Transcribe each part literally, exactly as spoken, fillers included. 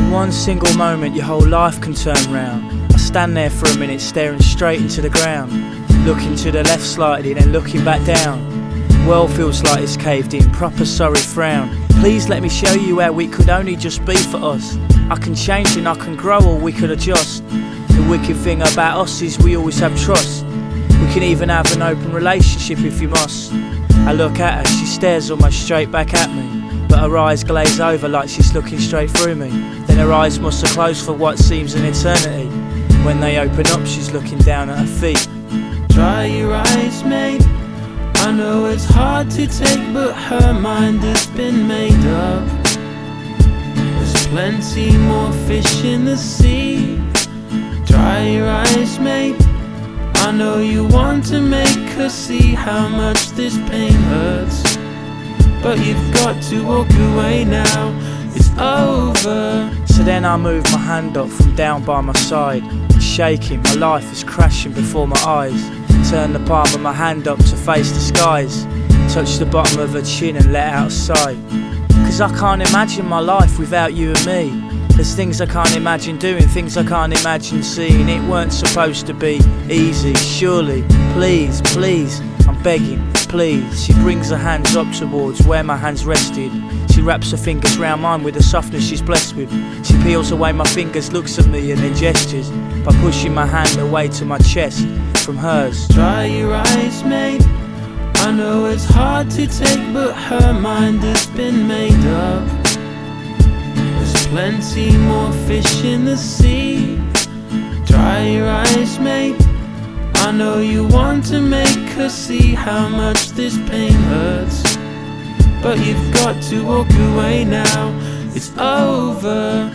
In one single moment your whole life can turn round. I stand there for a minute staring straight into the ground, looking to the left slightly then looking back down. World feels like it's caved in, proper sorry frown. Please let me show you how it could only just be for us. I can change and I can grow or we could adjust. The wicked thing about us is we always have trust. We can even have an open relationship if you must. I look at her, she stares almost straight back at me, but her eyes glaze over like she's looking straight through me. Then her eyes must have closed for what seems an eternity. When they open up she's looking down at her feet. Dry your eyes, mate. I know it's hard to take, but her mind has been made up. There's plenty more fish in the sea. Dry your eyes, mate. I know you want to make her see how much this pain hurts, but you've got to walk away now. It's over. So then I move my hand up from down by my side, shaking, my life is crashing before my eyes. Turn the palm of my hand up to face the skies, touch the bottom of her chin and let out a sigh. Cause I can't imagine my life without you and me. There's things I can't imagine doing, things I can't imagine seeing. It weren't supposed to be easy, surely. Please, please, I'm begging, please. She brings her hands up towards where my hands rested. She wraps her fingers round mine with the softness she's blessed with. She peels away my fingers, looks at me and then gestures by pushing my hand away to my chest from hers. Dry your eyes, mate. I know it's hard to take, but her mind has been made up. There's plenty more fish in the sea. Dry your eyes, mate. I know you want to make her see how much this pain hurts, but you've got to walk away now. It's over.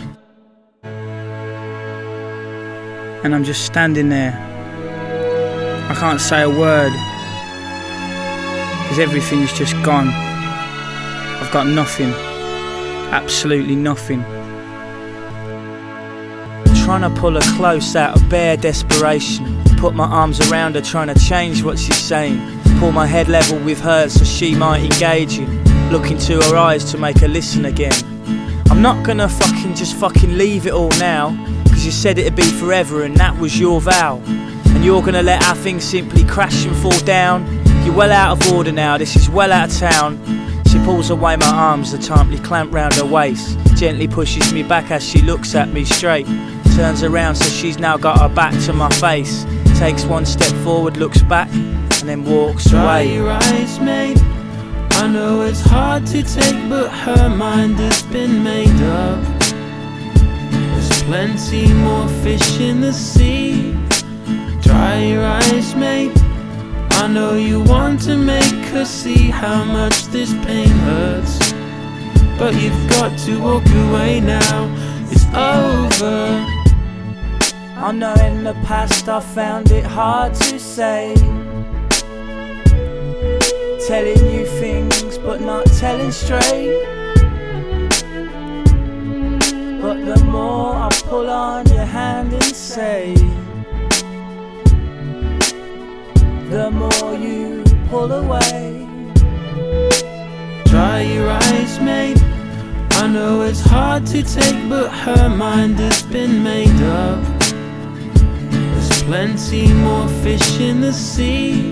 And I'm just standing there. I can't say a word, because everything's just gone. I've got nothing, absolutely nothing. Trying to pull her close out of bare desperation, put my arms around her trying to change what she's saying, pull my head level with hers so she might engage in, look into her eyes to make her listen again. I'm not gonna fucking just fucking leave it all now, cause you said it'd be forever and that was your vow. And you're gonna let our things simply crash and fall down. You're well out of order now, this is well out of town. She pulls away my arms, the tightly clamped round her waist, gently pushes me back as she looks at me straight, turns around so she's now got her back to my face, takes one step forward, looks back and then walks Dry away. your eyes, mate. I know it's hard to take, but her mind has been made up. There's plenty more fish in the sea. Dry your eyes, mate. I know you want to make her see how much this pain hurts, but you've got to walk away now. It's over. I know in the past I found it hard to say, telling you things but not telling straight. But the more I pull on your hand and say, the more you pull away. Dry your eyes, mate. I know it's hard to take, but her mind has been made up. There's plenty more fish in the sea.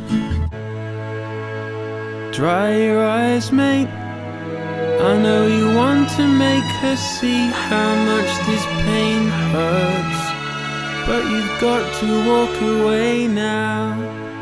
Dry your eyes, mate. I know you want to make her see how much this pain hurts, but you've got to walk away now.